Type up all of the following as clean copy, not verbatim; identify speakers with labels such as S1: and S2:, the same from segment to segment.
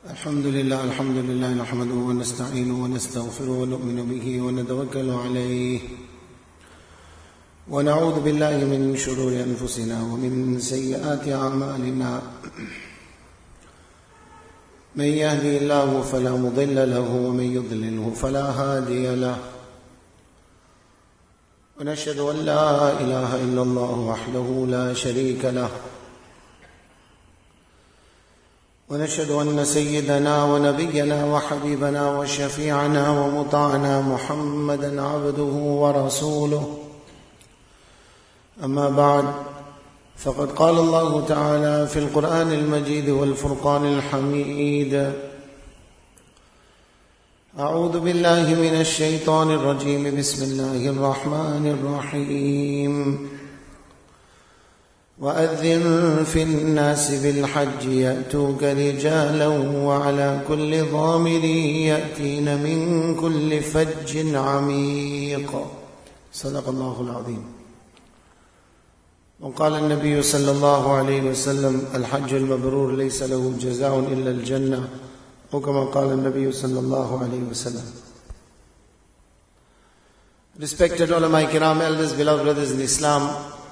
S1: الحمد لله نحمده ونستعينه ونستغفره ونؤمن به ونتوكل عليه ونعوذ بالله من شرور أنفسنا ومن سيئات أعمالنا من يهدي الله فلا مضل له ومن يضلله فلا هادي له ونشهد أن لا إله إلا الله وحده لا شريك له ونشهد أن سيدنا ونبينا وحبيبنا وشفيعنا ومطاعنا محمدا عبده ورسوله أما بعد فقد قال الله تعالى في القرآن المجيد والفرقان الحميد أعوذ بالله من الشيطان الرجيم بسم الله الرحمن الرحيم وأذن في الناس بالحج يأتوك رجالا وعلى كل ضامر يأتين من كل فج عميق صدق الله العظيم. وقال النبي صلى الله عليه وسلم الحج المبرور ليس له جزاء إلا الجنة أو كما قال النبي صلى الله عليه وسلم. Respected ulama kiram, elders, beloved brothers in Islam,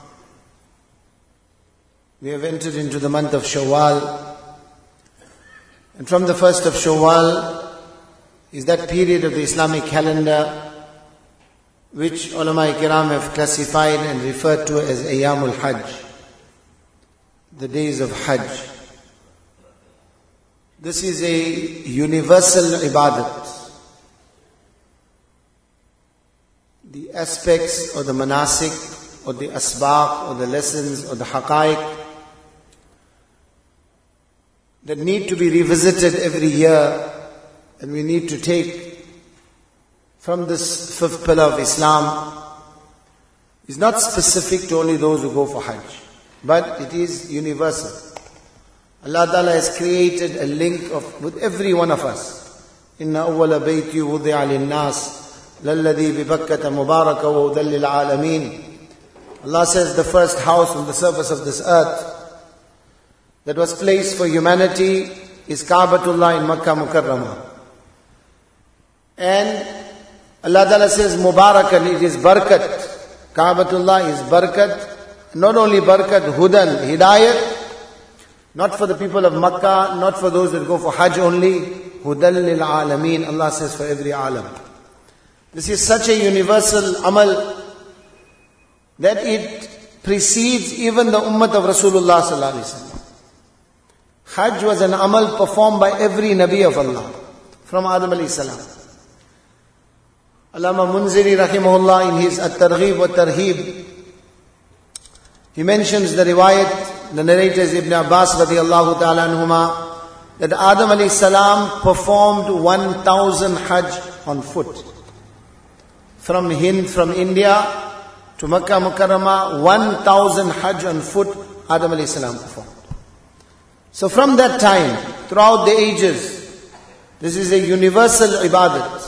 S1: we have entered into the month of Shawwal, and from the first of Shawwal is that period of the Islamic calendar which ulama kiram have classified and referred to as Ayyamul Hajj, the days of Hajj. This is a universal ibadat. The aspects or the manasik or the asbaq or the lessons or the haqaiq that need to be revisited every year, and we need to take from this fifth pillar of Islam, is not specific to only those who go for Hajj, but it is universal. Allah Ta'ala has created a link with every one of us. Inna awwala bayti wudi'a lin-nas lalladhi bi Bakkata mubaraka wa hudan lil-alamin. Allah says the first house on the surface of this earth that was placed for humanity is Ka'batullah in Makkah Mukarramah. And Allah Ta'ala says Mubarakan, it is Barakat. Ka'batullah is Barakat. Not only Barakat, Hudan, Hidayat. Not for the people of Makkah, not for those that go for Hajj only. Hudan lil Alameen, Allah says for every alam. This is such a universal amal that it precedes even the ummah of Rasulullah sallallahu alaihi wasallam. Hajj was an amal performed by every Nabi of Allah, from Adam alayhi salam. Allama Munziri rahimahullah in his At-Targhib wa Tarhib, he mentions the riwayat, the narrator is Ibn Abbas radiyallahu ta'ala anhuma, that Adam alayhi salam performed 1,000 Hajj on foot. From Hind, from India to Makkah Mukarramah, 1,000 Hajj on foot Adam alayhi salam performed. So from that time, throughout the ages, this is a universal ibadat.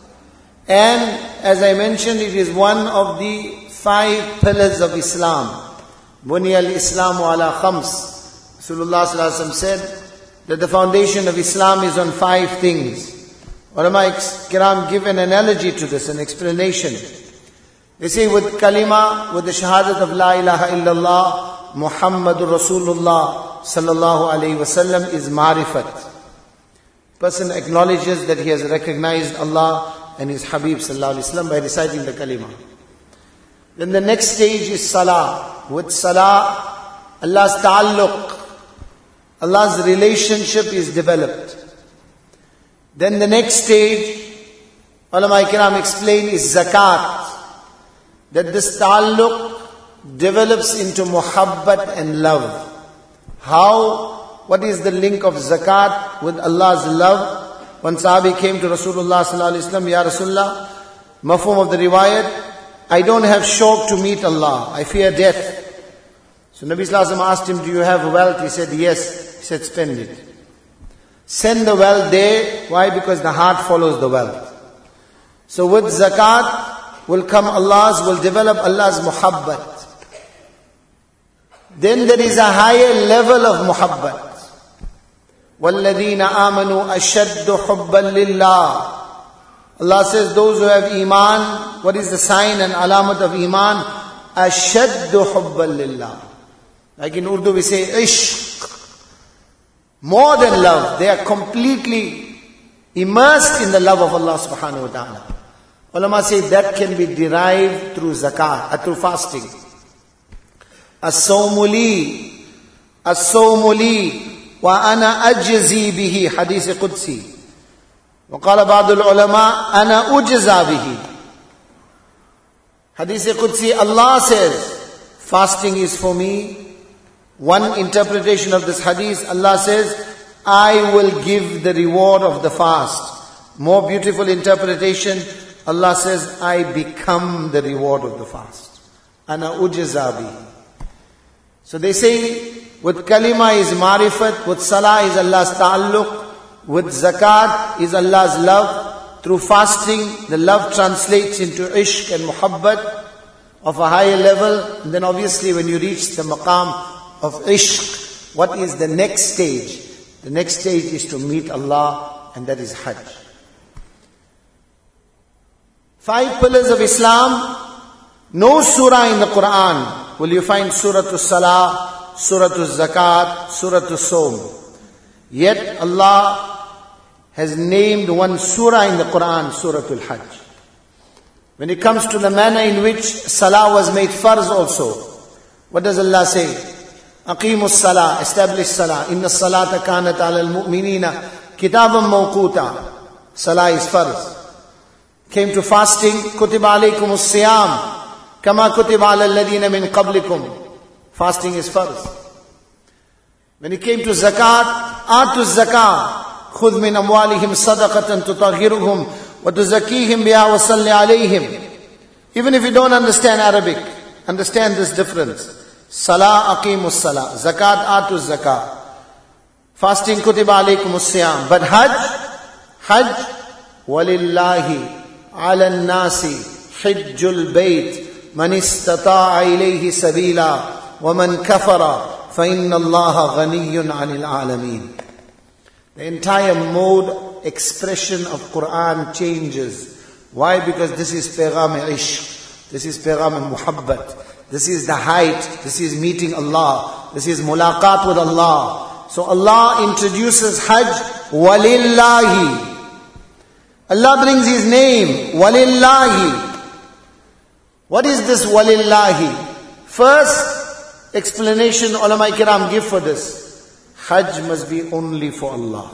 S1: And as I mentioned, it is one of the 5 pillars of Islam. Bunya al-Islamu ala khams. Rasulullah sallallahu alaihi wasallam said that the foundation of Islam is on 5 things. Ulama kiram give an analogy to this, an explanation. They say with kalima, with the shahadat of la ilaha illallah, Muhammadur Rasulullah sallallahu alayhi wasallam is marifat. Person acknowledges that he has recognized Allah and his Habib sallallahu alayhi wasallam by reciting the kalima. Then the next stage is salah. With salah, Allah's ta'alluq, Allah's relationship is developed. Then the next stage, ulama kiram explain, is zakat. That this ta'alluq develops into muhabbat and love. How? What is the link of zakat with Allah's love? One sahabi came to Rasulullah sallallahu alaihi wasallam, Ya Rasulullah, mafhum of the riwayat, I don't have shauq to meet Allah, I fear death. So Nabi sallallahu alaihi wasallam asked him, do you have wealth? He said, yes. He said, spend it. Send the wealth there. Why? Because the heart follows the wealth. So with zakat will come will develop Allah's muhabbat. Then there is a higher level of muhabbat. وَالَّذِينَ آمَنُوا أَشَدُّ حُبًّا لِلَّهِ. Allah says those who have Iman, what is the sign and alamat of Iman? أَشَدُّ حُبًّا لِلَّهِ. Like in Urdu we say ishq. More than love. They are completely immersed in the love of Allah subhanahu wa ta'ala. Ulama say that can be derived through zakat, through fasting. As-sawmu li, as-sawmu li, wa ana ajzi bihi, hadith Qudsi. وقال بعض العلماء أنا أجزى به. Hadith Qudsi, Allah says, fasting is for me. One interpretation of this hadith, Allah says, I will give the reward of the fast. More beautiful interpretation, Allah says, I become the reward of the fast. Ana ujza bihi. So they say, with kalima is marifat, with salah is Allah's ta'alluq, with zakat is Allah's love. Through fasting, the love translates into ishq and muhabbat of a higher level. And then obviously when you reach the maqam of ishq, what is the next stage? The next stage is to meet Allah, and that is Hajj. 5 pillars of Islam. No surah in the Quran will you find Surah As-Salah, Surah Az-Zakat, Surah As-Sawm. Yet Allah has named one surah in the Quran, Surah Al-Hajj. When it comes to the manner in which Salah was made farz also, what does Allah say? Aqimus Salah, establish Salah. Inna Salata kanat ala al-mu'minina kitaban mawquta. Salah is farz. Came to fasting, kutiba alaykum as-siyam kama kutiba ala alladhina min qablikum. Fasting is farz. When it came to zakat, atu zakah, khudh min amwalihim sadaqatan tutahhiruhum wa tuzakkihim biha wa salli alayhim. Even if you don't understand Arabic, understand this difference. Salah, aqimus salah. Zakat, atu zakah. Fasting, kutiba alaykum as-siyam. But Hajj, walillahi ala an-nasi hijjul bayt man istata'a ilayhi sabila wa man kafara فَإِنَّ اللَّهَ غَنِيٌّ عَنِ الْعَالَمِينَ. The entire mode, expression of Quran changes. Why? Because this is Paygam Ishq. This is Paygam Muhabbat. This is the height. This is meeting Allah. This is mulaqat with Allah. So Allah introduces Hajj, Walillahi. Allah brings His name, Walillahi. What is this Walillahi? First, explanation ulama kiram give for this. Hajj must be only for Allah.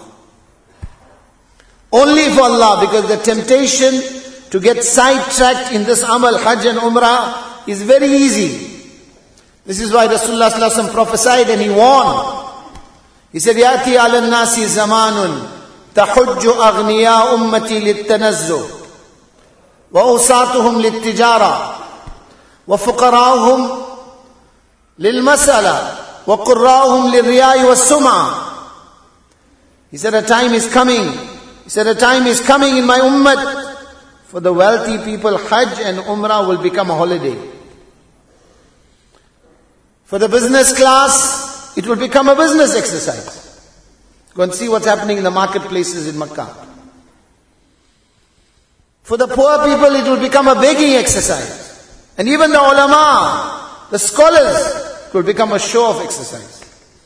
S1: Only for Allah, because the temptation to get sidetracked in this amal, Hajj and Umrah, is very easy. This is why Rasulullah sallallahu alaihi wasallam prophesied and he warned. He said, Yati ala nasi zamanun tahujju aghniya ummati littanazzu wa usatuhum littijara wa fuqarahum لِلْمَسَلَةِ وَقُرَّاهُمْ لِلْرِيَاءِ وَالسُّمْعَةِ. He said, a time is coming. He said, a time is coming in my ummah. For the wealthy people, Hajj and Umrah will become a holiday. For the business class, it will become a business exercise. Go and see what's happening in the marketplaces in Makkah. For the poor people, it will become a begging exercise. And even the ulama, the scholars, it will become a show of exercise.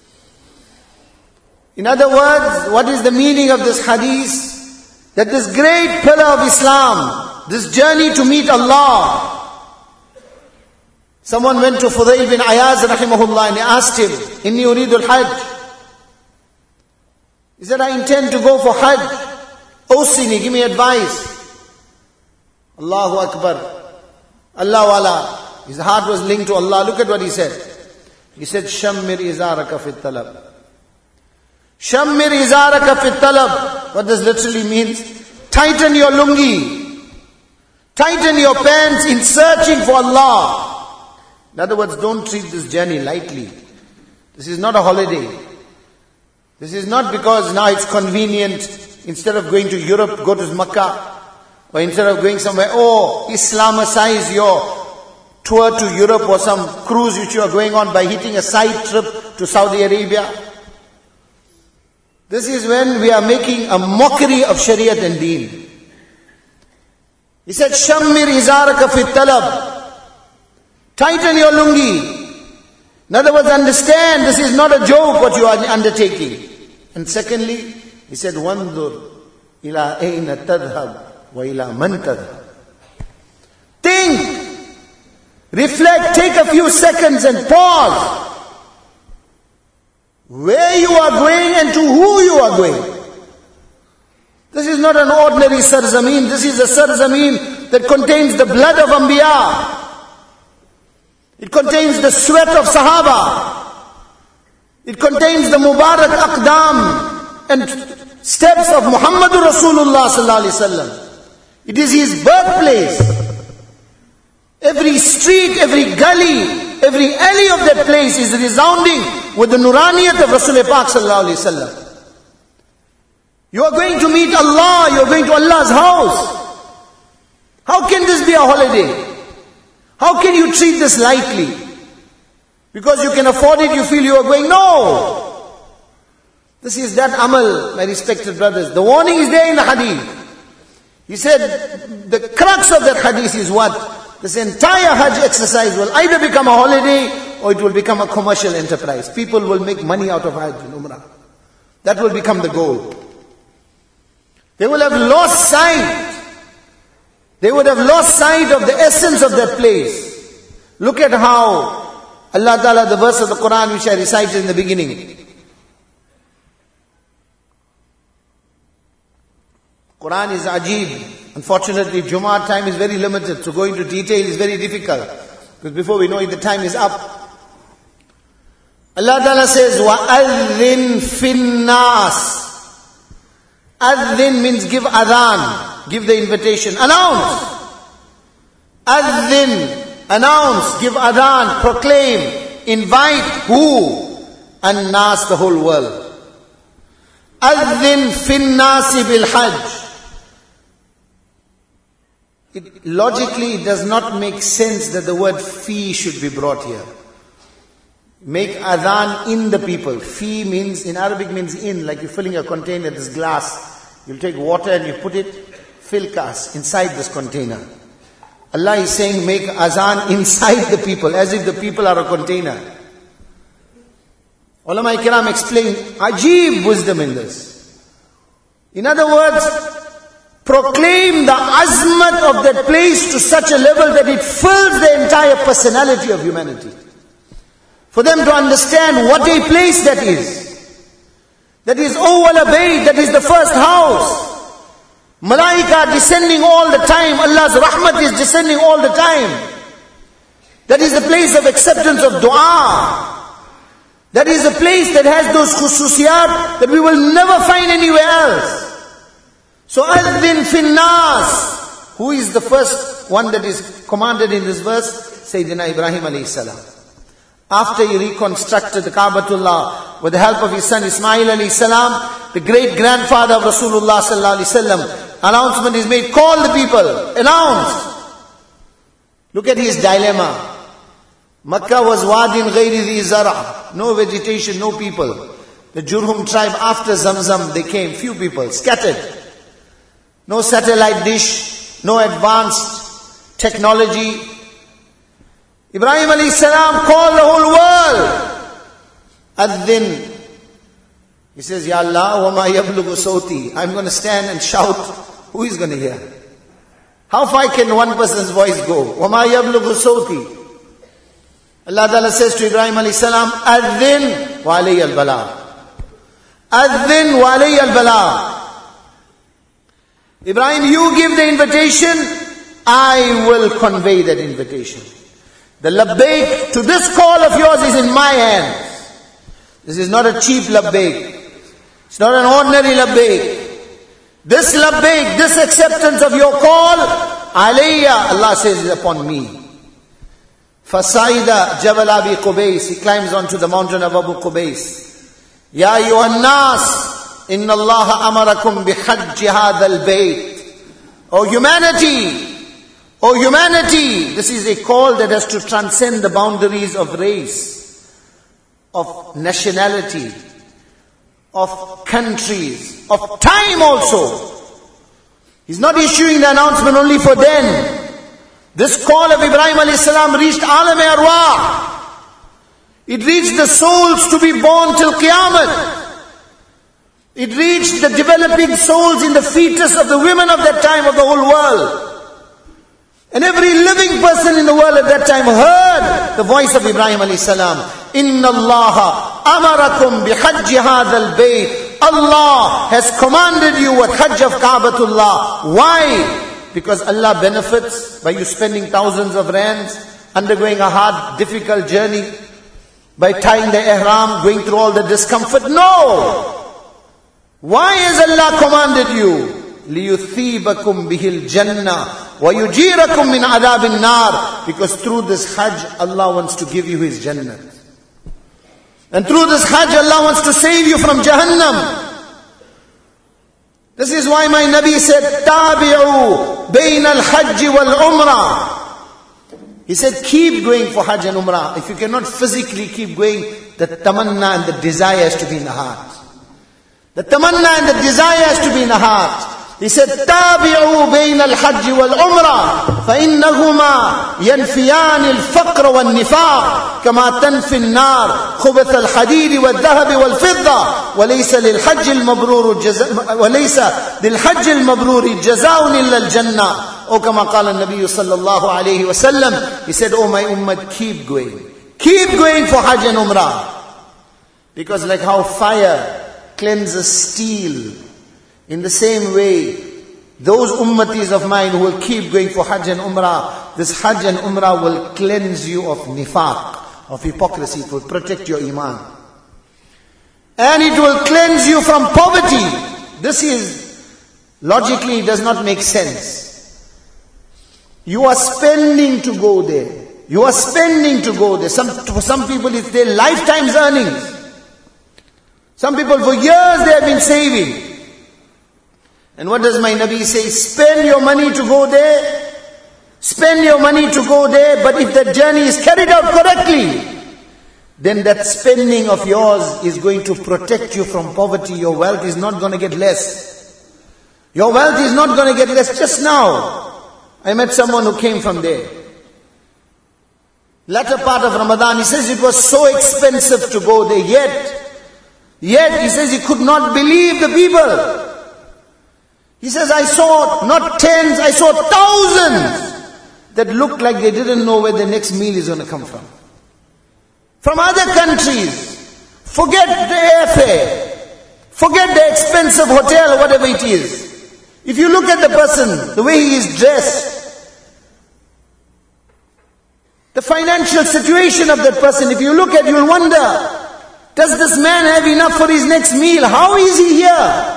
S1: In other words, what is the meaning of this hadith? That this great pillar of Islam, this journey to meet Allah. Someone went to Fudayl bin Ayaz rahimahullah and he asked him, Inni uridu al-Hajj. He said, I intend to go for Hajj. Awsini, give me advice. Allahu Akbar. Allah wala. His heart was linked to Allah. Look at what he said. He said, Shammir izaraka fit talab. Shammir izaraka fit talab. What does literally means? Tighten your lungi. Tighten your pants in searching for Allah. In other words, don't treat this journey lightly. This is not a holiday. This is not because now it's convenient. Instead of going to Europe, go to Makkah. Or instead of going somewhere, Islamicize your tour to Europe or some cruise which you are going on by hitting a side trip to Saudi Arabia. This is when we are making a mockery of Shariat and Deen. He said, Shammir izaraka fit talab. Tighten your lungi. In other words, understand this is not a joke what you are undertaking. And secondly, he said, Wandur ila ayna tadhab wa ila man tadhab. Think, reflect, take a few seconds and pause. Where you are going and to who you are going. This is not an ordinary sarzameen. This is a sarzameen that contains the blood of Anbiya. It contains the sweat of Sahaba. It contains the Mubarak Aqdam and steps of Muhammadur Rasulullah sallallahu alaihi wasallam. It is his birthplace. Every street, every gully, every alley of that place is resounding with the Nuraniyat of Rasulullah Pak sallallahu alaihi wasallam. You are going to meet Allah, you are going to Allah's house. How can this be a holiday? How can you treat this lightly? Because you can afford it, you feel you are going? No! This is that amal, my respected brothers. The warning is there in the hadith. He said, the crux of that hadith is what? This entire Hajj exercise will either become a holiday or it will become a commercial enterprise. People will make money out of Hajj and Umrah. That will become the goal. They will have lost sight. They would have lost sight of the essence of that place. Look at how Allah Ta'ala, the verse of the Quran which I recited in the beginning. Quran is ajib. Unfortunately, Jummah time is very limited, so going into detail is very difficult. Because before we know it, the time is up. Allah Ta'ala says, وَأَذِّن فِي النَّاسِ. Adhin means give adhan, give the invitation, announce. Adhin, announce, give adhan, proclaim, invite who? An-nas, the whole world. Adhin fin nasi bil hajj. Logically, it does not make sense that the word fi should be brought here. Make adhan in the people. Fi means, in Arabic means in, like you're filling a container, this glass. You'll take water and you put it, fill kas, inside this container. Allah is saying make azan inside the people, as if the people are a container. Ulama Ikram explain, ajib wisdom in this. In other words, proclaim the azmat of that place to such a level that it fills the entire personality of humanity. For them to understand what a place that is. That is Awwal Bayt, that is the first house. Malaika are descending all the time. Allah's rahmat is descending all the time. That is the place of acceptance of dua. That is a place that has those khususiyat that we will never find anywhere else. So Adhin fin nas. Who is the first one that is commanded in this verse? Sayyidina Ibrahim alayhi salam. After he reconstructed the Kaabatullah with the help of his son Ismail alayhi salam, the great grandfather of Rasulullah sallallahu alaihi wasallam, announcement is made, call the people, announce. Look at his dilemma. Makkah was wadin ghayri dhi zara, no vegetation, no people. The Jurhum tribe after Zamzam, they came, few people, scattered. No satellite dish, no advanced technology. Ibrahim alayhi salam called the whole world. Adhin. He says, Ya Allah, wa ma yablughu sawti. I'm going to stand and shout. Who is going to hear? How far can one person's voice go? Wa ma yablughu sawti. Allah Ta'ala says to Ibrahim alayhi salam, Adhin wa alayya al-bala. Adhin wa alayya al-bala. Ibrahim, you give the invitation, I will convey that invitation. The labbaik to this call of yours is in my hands. This is not a cheap labbaik. It's not an ordinary labbaik. This labbaik, this acceptance of your call, alayya, Allah says, is upon me. Fasaida Jabal Abi Qubais, he climbs onto the mountain of Abu Qubais. Ya ayyuhan nas, inna Allah amarakum bihajji hadha al-bayt. O humanity, O humanity, this is a call that has to transcend the boundaries of race, of nationality, of countries, of time also. He's not issuing the announcement only for then. This call of Ibrahim alayhi salam reached Alam-e-Arwah. It reached the souls to be born till Qiyamah. It reached the developing souls in the fetus of the women of that time of the whole world. And every living person in the world at that time heard the voice of Ibrahim alayhi salam. Inna Allah amarakum bihajji hadha al-bayt. Allah has commanded you with Hajj of Ka'batullah. Why? Because Allah benefits by you spending thousands of rands, undergoing a hard, difficult journey, by tying the ihram, going through all the discomfort. No! Why has Allah commanded you? لِيُثِيبَكُمْ بِهِ الْجَنَّةِ وَيُجِيرَكُمْ مِنْ عَذَابِ النَّارِ. Because through this Hajj, Allah wants to give you His Jannah. And through this Hajj, Allah wants to save you from Jahannam. This is why my Nabi said, تَابِعُوا بَيْنَ الْحَجِّ وَالْعُمْرَةِ. He said, keep going for Hajj and Umrah. If you cannot physically keep going, the tamanna and the desire has to be in the heart. The tamanna and the desire has to be in the heart. He said, تابعوا بين الحج والعمرة فإنهما ينفيان الفقر والنفاق كما تنفي النار خبث الحديد والذهب والفضة وليس للحج المبرور جزاء إلا الجنة. Or كما قال النبي صلى الله عليه وسلم. He said, oh my ummah, keep going. Keep going for Hajj and Umrah. Because like how fire cleanses steel, in the same way, those ummatis of mine who will keep going for Hajj and Umrah, this Hajj and Umrah will cleanse you of nifaq, of hypocrisy. It will protect your iman. And it will cleanse you from poverty. This is, logically, it does not make sense. You are spending to go there. You are spending to go there. For some people, it's their lifetime's earnings. Some people for years they have been saving. And what does my Nabi say? Spend your money to go there. Spend your money to go there. But if that journey is carried out correctly, then that spending of yours is going to protect you from poverty. Your wealth is not going to get less. Your wealth is not going to get less. Just now, I met someone who came from there. Latter part of Ramadan, he says it was so expensive to go there. Yet, he says he could not believe the people. He says, I saw not tens, I saw thousands that looked like they didn't know where the next meal is going to come from. From other countries. Forget the airfare. Forget the expensive hotel or whatever it is. If you look at the person, the way he is dressed, the financial situation of that person, if you look at it, you'll wonder, does this man have enough for his next meal? How is he here?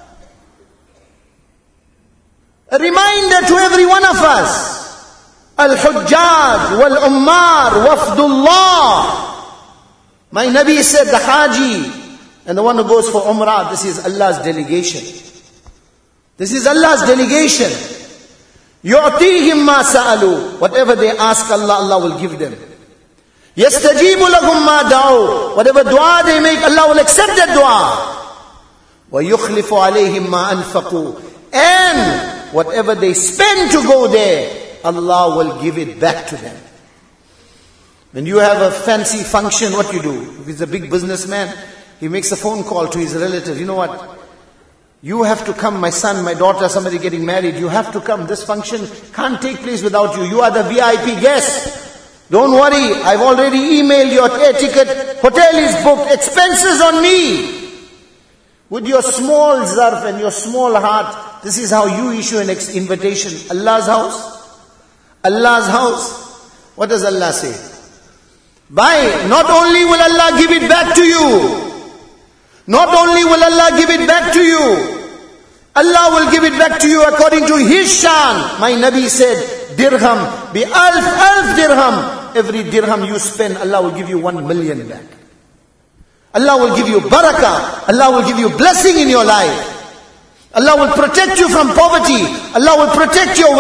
S1: A reminder to every one of us. Al-Hujjaj wal-Ummar wafdullah. My Nabi said the Haji and the one who goes for Umrah, this is Allah's delegation. This is Allah's delegation. يُعْطِيهِمْ مَا سَأَلُوا. Whatever they ask Allah, Allah will give them. يَسْتَجِيبُ لَهُمْ مَا دَعُوا. Whatever dua they make, Allah will accept that dua. وَيُخْلِفُ عَلَيْهِمْ مَا أَنفَقُوا. And whatever they spend to go there, Allah will give it back to them. When you have a fancy function, what you do? If he's a big businessman, he makes a phone call to his relative. You know what? You have to come, my son, my daughter, somebody getting married. You have to come. This function can't take place without you. You are the VIP guest. Don't worry, I've already emailed your air ticket. Hotel is booked. Expenses on me. With your small zarf and your small heart, this is how you issue an invitation. Allah's house. Allah's house. What does Allah say? By not only will Allah give it back to you, not only will Allah give it back to you, Allah will give it back to you according to His shan. My Nabi said, dirham, bi alf dirham. Every dirham you spend, Allah will give you 1 million back. Allah will give you barakah. Allah will give you blessing in your life. Allah will protect you from poverty. Allah will protect your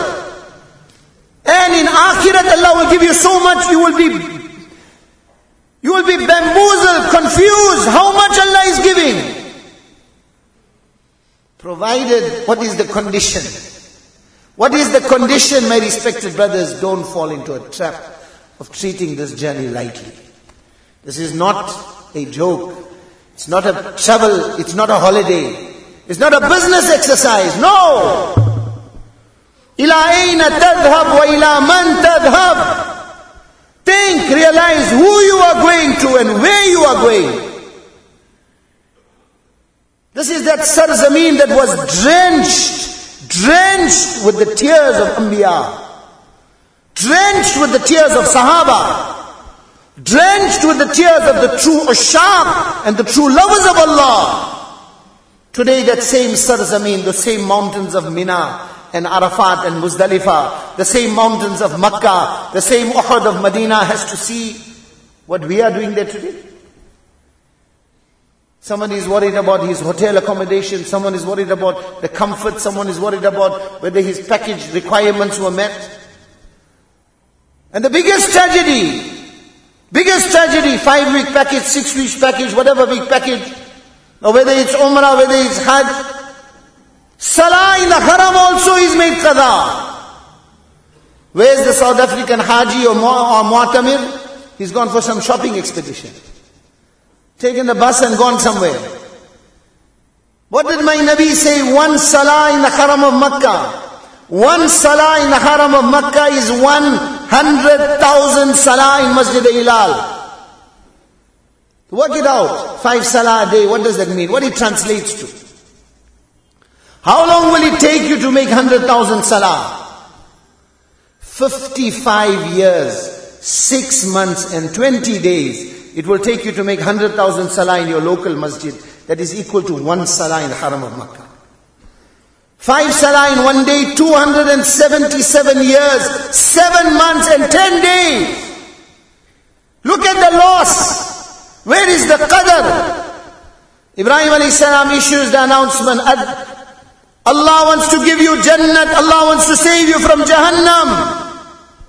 S1: wealth. And in akhirat, Allah will give you so much, you will be You will be bamboozled, confused, how much Allah is giving. Provided, what is the condition? What is the condition, my respected brothers? Don't fall into a trap of treating this journey lightly. This is not a joke. It's not a travel. It's not a holiday. It's not a business exercise. No! Ila ayna tadhhab wa ila man tadhhab. Think, realize who you are going to and where you are going. This is that Sarzameen that was drenched with the tears of Anbiya, drenched with the tears of Sahaba, drenched with the tears of the true Ashab and the true lovers of Allah. Today that same Sarzameen, the same mountains of Mina and Arafat and Muzdalifah, the same mountains of Makkah, the same Uhud of Medina has to see what we are doing there today. Someone is worried about his hotel accommodation, someone is worried about the comfort, someone is worried about whether his package requirements were met. And the biggest tragedy, 5-week package, 6-week package, whatever week package, or whether it's Umrah, whether it's Hajj, Salah in the Haram also is made qada. Where's the South African Haji or Mu'tamir? He's gone for some shopping expedition. Taken the bus and gone somewhere. What did my Nabi say? One Salah in the Haram of Makkah. One Salah in the Haram of Makkah is 100,000 Salah in Masjid Hilal. Work it out. 5 Salah a day. What does that mean? What it translates to? How long will it take you to make 100,000 Salah? 55 years, 6 months and 20 days. It will take you to make 100,000 Salah in your local masjid. That is equal to 1 Salah in the Haram of Makkah. 5 Salah in 1 day, 277 years, 7 months and 10 days. Look at the loss. Where is the qadr? Ibrahim alayhi salam issues the announcement. Allah wants to give you Jannat. Allah wants to save you from Jahannam.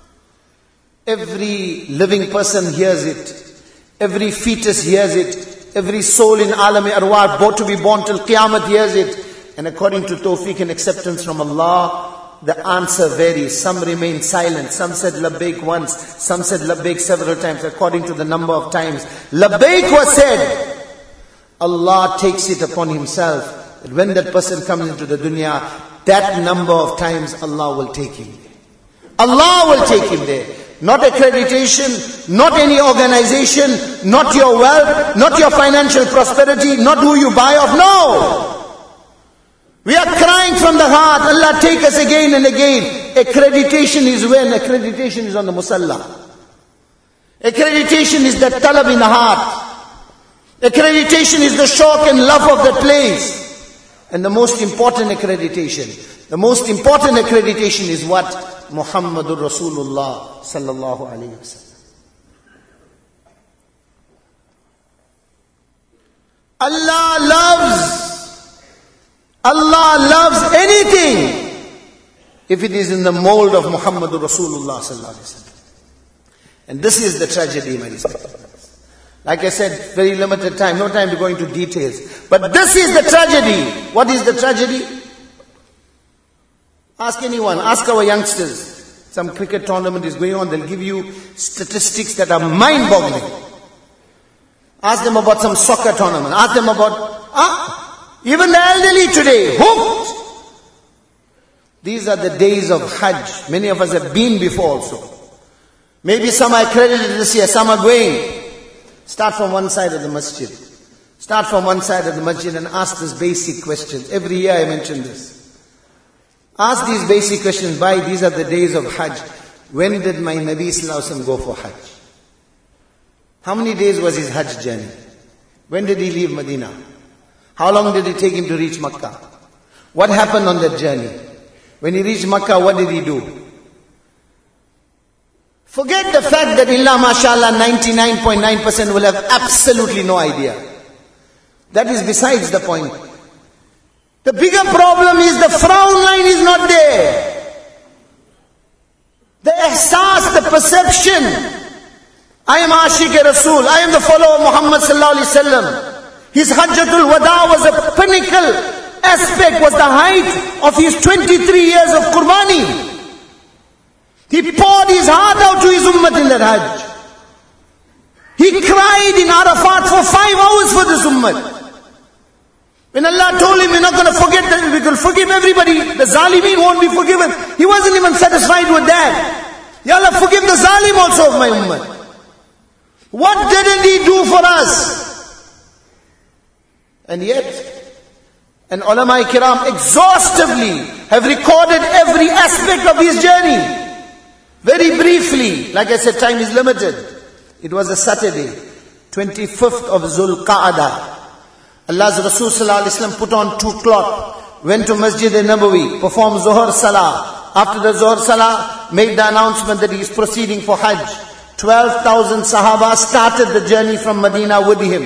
S1: Every living person hears it. Every fetus hears it. Every soul in Alam-e Arwah, born to be born till Qiyamah, hears it. And according to tawfiq and acceptance from Allah, the answer varies. Some remain silent. Some said labbaik once. Some said labbaik several times, according to the number of times. Labbaik was said. Allah takes it upon Himself that when that person comes into the dunya, that number of times Allah will take him there. Allah will take him there. Not accreditation, not any organization, not your wealth, not your financial prosperity, not who you buy off. No! We are crying from the heart, Allah take us again and again. Accreditation is when? Accreditation is on the musalla. Accreditation is that talab in the heart. Accreditation is the shauq and love of that place. And the most important accreditation is what? Muhammadur Rasulullah sallallahu alayhi wa sallam. Allah loves anything if it is in the mold of Muhammadur Rasulullah sallallahu alayhi wa sallam. And this is the tragedy, my respected brothers. Like I said, very limited time, no time to go into details. But this is the tragedy. What is the tragedy? Ask anyone, ask our youngsters. Some cricket tournament is going on, they'll give you statistics that are mind-boggling. Ask them about some soccer tournament. Ask them about, even the elderly today, hooked. These are the days of Hajj. Many of us have been before also. Maybe some are accredited this year, some are going. Start from one side of the masjid. Start from one side of the masjid and ask this basic questions. Every year I mention this. Ask these basic questions. Why? These are the days of Hajj. When did my Nabi Sallallahu Alaihi Wasallam go for Hajj? How many days was his Hajj journey? When did he leave Medina? How long did it take him to reach Makkah? What happened on that journey? When he reached Makkah, what did he do? Forget the fact that illa mashallah 99.9% will have absolutely no idea. That is besides the point. The bigger problem is the frown line is not there. The ihsas, the perception. I am Ashiq Rasul. I am the follower of Muhammad sallallahu alaihi wasallam. His Hajjatul Wada was a pinnacle aspect, was the height of his 23 years of Qurbani. He poured his heart out to his ummah in that Hajj. He cried in Arafat for 5 hours for this ummah. When Allah told him, we're not going to forget that, we will forgive everybody, the Zalimeen won't be forgiven. He wasn't even satisfied with that. Ya Allah, forgive the Zalim also of my ummah. What didn't he do for us? And yet, and ulama kiram exhaustively have recorded every aspect of his journey. Very briefly, like I said, time is limited. It was a Saturday, 25th of Zul Qa'adah. Allah's Rasul sallallahu alaihi wasallam put on 2 cloth, went to Masjid al-Nabawi, performed Zuhr Salah. After the Zuhr Salah, made the announcement that he is proceeding for Hajj. 12,000 Sahaba started the journey from Medina with him.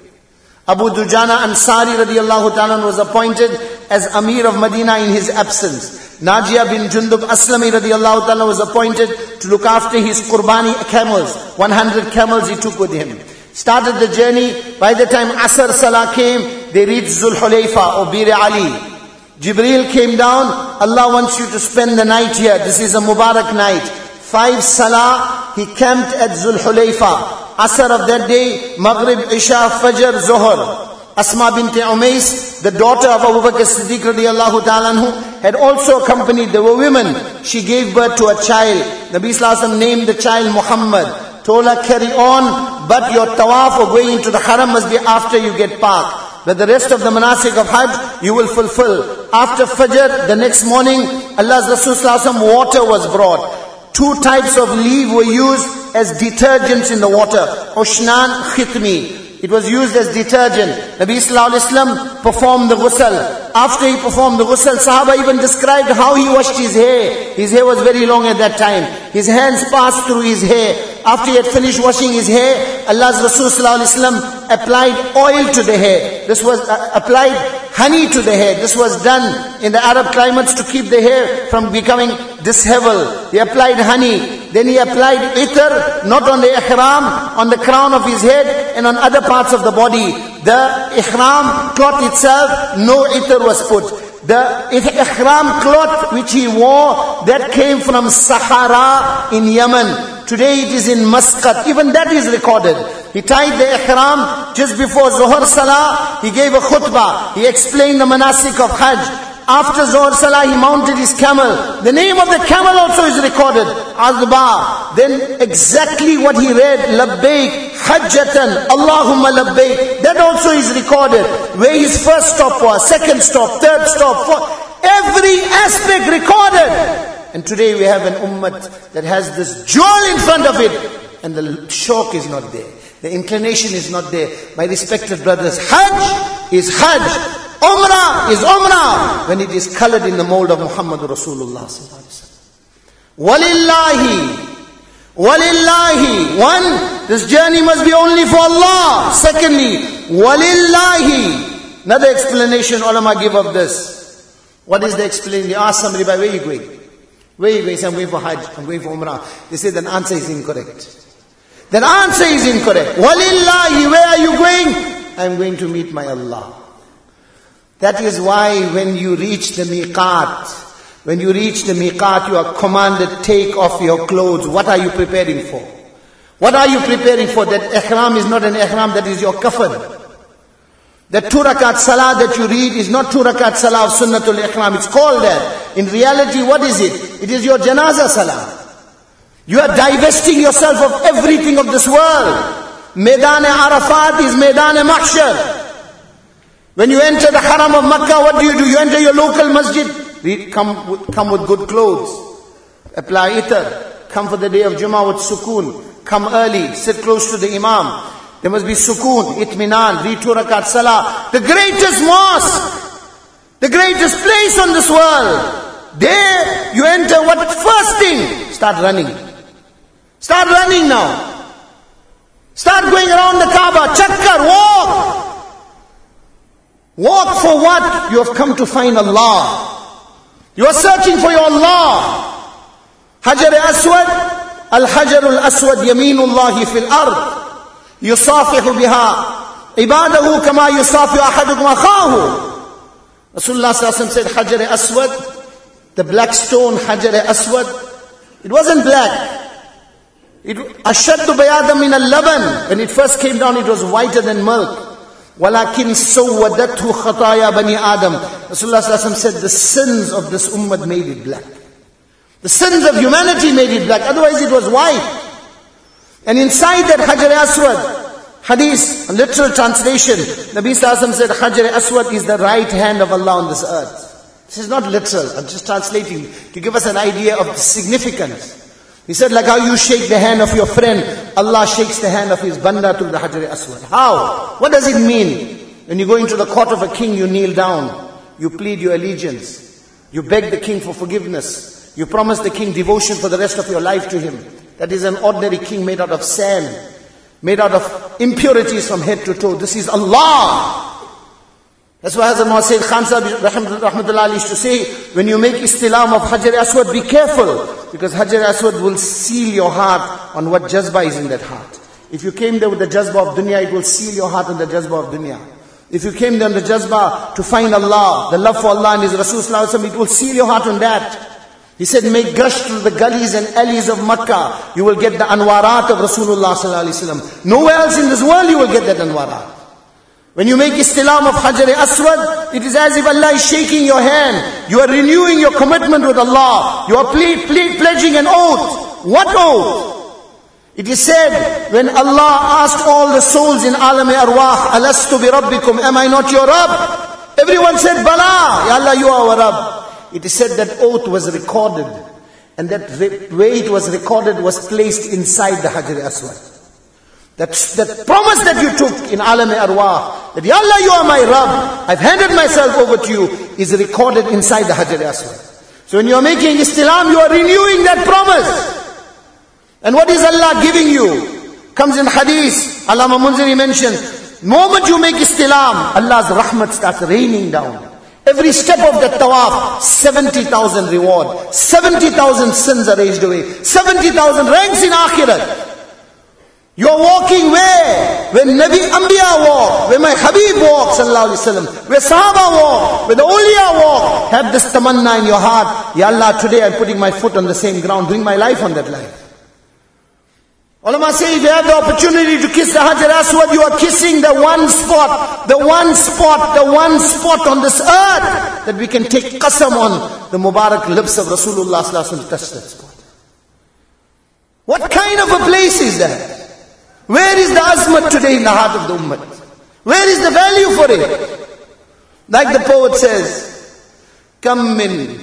S1: Abu Dujana Ansari radiallahu ta'ala was appointed as Amir of Medina in his absence. Najiyah bin Jundub Aslami radiallahu ta'ala was appointed to look after his Qurbani camels. 100 camels he took with him. Started the journey. By the time Asr Salah came, they reached Zul Hulayfa or Bir Ali. Jibreel came down. Allah wants you to spend the night here. This is a Mubarak night. 5 Salah, he camped at Zul Hulayfa. Asr of that day, Maghrib, Isha, Fajr, Zuhr. Asma binti Umais, the daughter of Abu Bakr Siddiq radiallahu ta'ala anhu, had also accompanied. There were women. She gave birth to a child. Nabi sallallahu alaihi wasallam named the child Muhammad. Told her, carry on, but your tawaf or going into the haram must be after you get parked. But the rest of the manasik of Hajj, you will fulfill. After Fajr, the next morning, Allah's Rasul sallallahu alaihi wasallam, water was brought. 2 types of leaf were used as detergents in the water. Ushnan, khitmi. It was used as detergent. Nabi sallallahu alaihi wasallam performed the ghusl. After he performed the ghusl, Sahaba even described how he washed his hair. His hair was very long at that time. His hands passed through his hair. After he had finished washing his hair, Allah's Rasul sallallahu alaihi wasallam applied oil to the hair. This was applied honey to the hair. This was done in the Arab climates to keep the hair from becoming disheveled. He applied honey. Then he applied itar, not on the ihram, on the crown of his head and on other parts of the body. The ihram cloth itself, no itar was put. The ihram cloth which he wore, that came from Sahara in Yemen. Today it is in Muscat. Even that is recorded. He tied the ihram just before Zuhr Salah. He gave a khutbah. He explained the manasik of Hajj. After Zuhr Salah, he mounted his camel. The name of the camel also is recorded. Azba. Then exactly what he read, Labbaik, Hajjatan, Allahumma Labbaik. That also is recorded. Where his first stop was, second stop, third stop, fourth. Every aspect recorded. And today we have an ummah that has this jewel in front of it. And the shawk is not there. The inclination is not there. My respected brothers, Hajj is Hajj. Umrah is Umrah when it is colored in the mold of Muhammad Rasulullah sallallahu alaihi wasallam. Walillahi. One, this journey must be only for Allah. Secondly, walillahi. Another explanation ulama give of this. What is the explanation? They ask somebody, by where are you going? Where are you going? Say, I'm going for Hajj, I'm going for Umrah. They say, the answer is incorrect. The answer is incorrect. Walillahi, where are you going? I'm going to meet my Allah. That is why when you reach the miqat, you are commanded, take off your clothes. What are you preparing for? What are you preparing for? That ihram is not an ihram, that is your kafan. That 2 rakat salah that you read is not 2 rakat salah of sunnatul ihram. It's called that. In reality, what is it? It is your janazah salah. You are divesting yourself of everything of this world. Maidan Arafat is Maidan Mahshar. When you enter the haram of Makkah, what do? You enter your local masjid. Come with good clothes. Apply itar. Come for the day of Jummah with sukoon. Come early. Sit close to the imam. There must be sukoon, itminan, read 2 rakat salah. The greatest mosque. The greatest place on this world. There you enter, what first thing? Start running. Start running now. Start going around the Kaaba. Chakkar, walk. Walk for what? You have come to find Allah. You are searching for your Allah. Hajar Aswad, الحجر الأسود يمين الله في الأرض يصافح بها عباده كما يصافح أحدكم أخاه. Rasulullah ﷺ said, Hajar Aswad, the black stone Hajar Aswad, it wasn't black. Ashaddu bayadam min al-laban. When it first came down, it was whiter than milk. Walakin sawwadathu khataya bani Adam. Rasulullah ﷺ said, the sins of this ummah made it black. The sins of humanity made it black. Otherwise it was white. And inside that Hajar Aswad, hadith, a literal translation, Nabi Sallallahu said, Hajar Aswad is the right hand of Allah on this earth. This is not literal. I'm just translating to give us an idea of the significance. He said, like how you shake the hand of your friend, Allah shakes the hand of His banda to the Hajar Aswad. How? What does it mean? When you go into the court of a king, you kneel down. You plead your allegiance. You beg the king for forgiveness. You promise the king devotion for the rest of your life to him. That is an ordinary king made out of sand, made out of impurities from head to toe. This is Allah. That's why Hazrat Muhammad Sayyid Khan Sahib Rahmatullah used to say, when you make istilam of Hajar Aswad, be careful, because Hajar Aswad will seal your heart on what jazba is in that heart. If you came there with the jazba of dunya, it will seal your heart on the jazba of dunya. If you came there on the jazba to find Allah, the love for Allah and His Rasul Sallallahu Alaihi Wasallam, it will seal your heart on that. He said, make gush through the gullies and alleys of Makkah. You will get the anwarat of Rasulullah Sallallahu Alaihi Wasallam. Nowhere else in this world you will get that anwarat. When you make istilam of Hajar Aswad, it is as if Allah is shaking your hand. You are renewing your commitment with Allah. You are pledging an oath. What oath? It is said, when Allah asked all the souls in Alam Arwah, Alastu bi Rabbikum, am I not your Rabb? Everyone said, Bala, Ya Allah, you are our Rabb. It is said that oath was recorded. And that way it was recorded was placed inside the Hajar Aswad. That promise that you took in Alam Arwah, that Ya Allah, you are my Rabb, I've handed myself over to you, is recorded inside the Hajar Aswad. So when you are making istilam, you are renewing that promise. And what is Allah giving you? Comes in hadith, Allama Munziri mentioned, the moment you make istilam, Allah's rahmat starts raining down. Every step of the tawaf, 70,000 reward, 70,000 sins are raised away, 70,000 ranks in akhirat. You are walking where? Where Nabi Anbiya walk, where my Habib walks, sallallahu alaihi wasallam, where Sahaba walk, where the Awliya walk. Have this tamanna in your heart. Ya Allah, today I'm putting my foot on the same ground, doing my life on that life. Ulama say, if you have the opportunity to kiss the Hajar Aswad, you are kissing the one spot on this earth that we can take qasam on the Mubarak lips of Rasulullah sallallahu alaihi wasallam to touch that spot. What kind of a place is that? Where is the azmat today in the heart of the ummah? Where is the value for it? Like the poet says, Kam min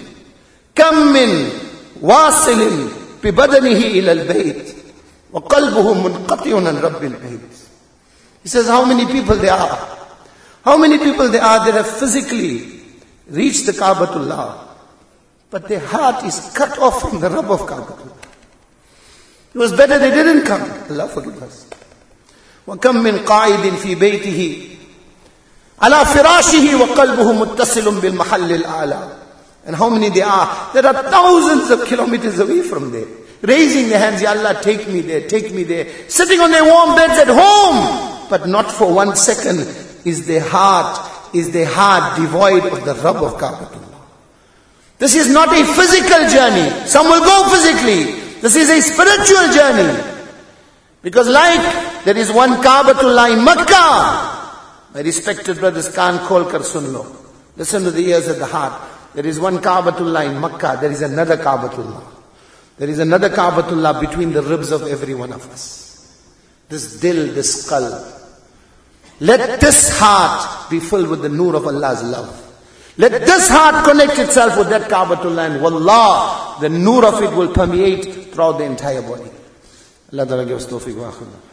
S1: wasilin bi badanihi ila al-bayt wa qalbuhu munqati'un an rabbil bayt. He says, how many people there are? How many people there are that have physically reached the Kaabatullah, but their heart is cut off from the Rabb of Kaabatullah. It was better they didn't come. Allah forgive us. وَكَمْ مِنْ قَائِدٍ فِي بَيْتِهِ عَلَى فِرَاشِهِ وَقَلْبُهُ مُتَّصِلٌ بِالْمَحَلِّ الْأَعْلَى. And how many there are? There are thousands of kilometers away from there. Raising their hands, Ya Allah, take me there, take me there. Sitting on their warm beds at home. But not for 1 second is their heart devoid of the Rabb of Kaabatullah. This is not a physical journey. Some will go physically. This is a spiritual journey. Because like there is one Kaabatullah in Makkah, my respected brothers, Kaan Kholkar sun lo. Listen to the ears of the heart. There is one Kaabatullah in Makkah, there is another Kaabatullah. There is another Kaabatullah between the ribs of every one of us. This dil, this skull. Let this heart be filled with the nur of Allah's love. Let this heart connect itself with that Kaabatullah, and wallah, the nur of it will permeate throughout the entire body. Allah Ta'ala give us tawfiq wa akhirah.